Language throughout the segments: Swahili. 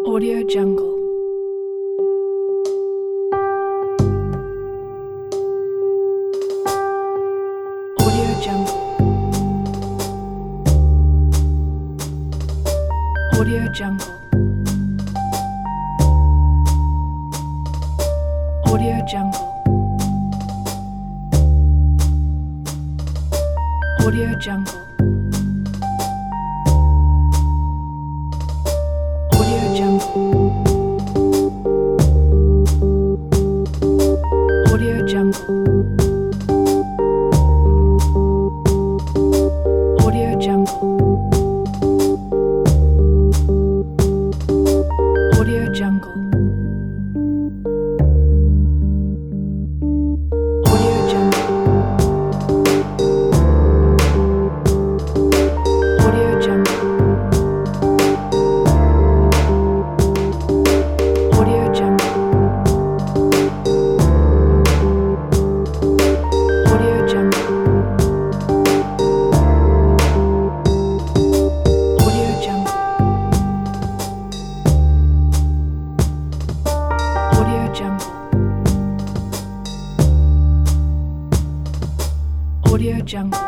Audio Jungle. Audio Jungle. Audio Jungle. Audio Jungle. Audio Jungle. Audio Jungle. Audio Jungle. Audio Jungle. Audio Jungle. Audio Jungle.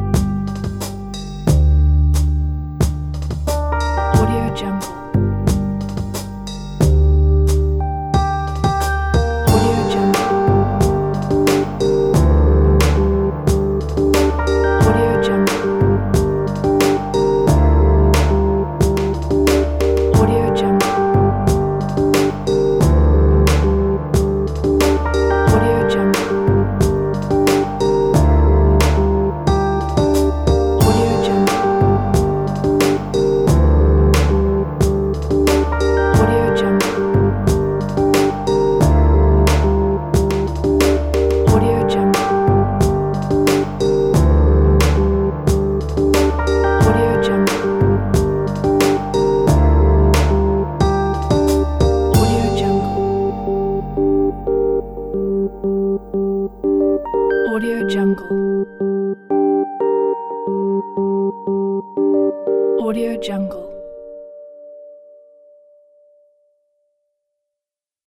Audio Jungle. Audio Jungle. Audio Jungle. Audio Jungle. Audio Jungle. Audio Jungle. Audio Jungle.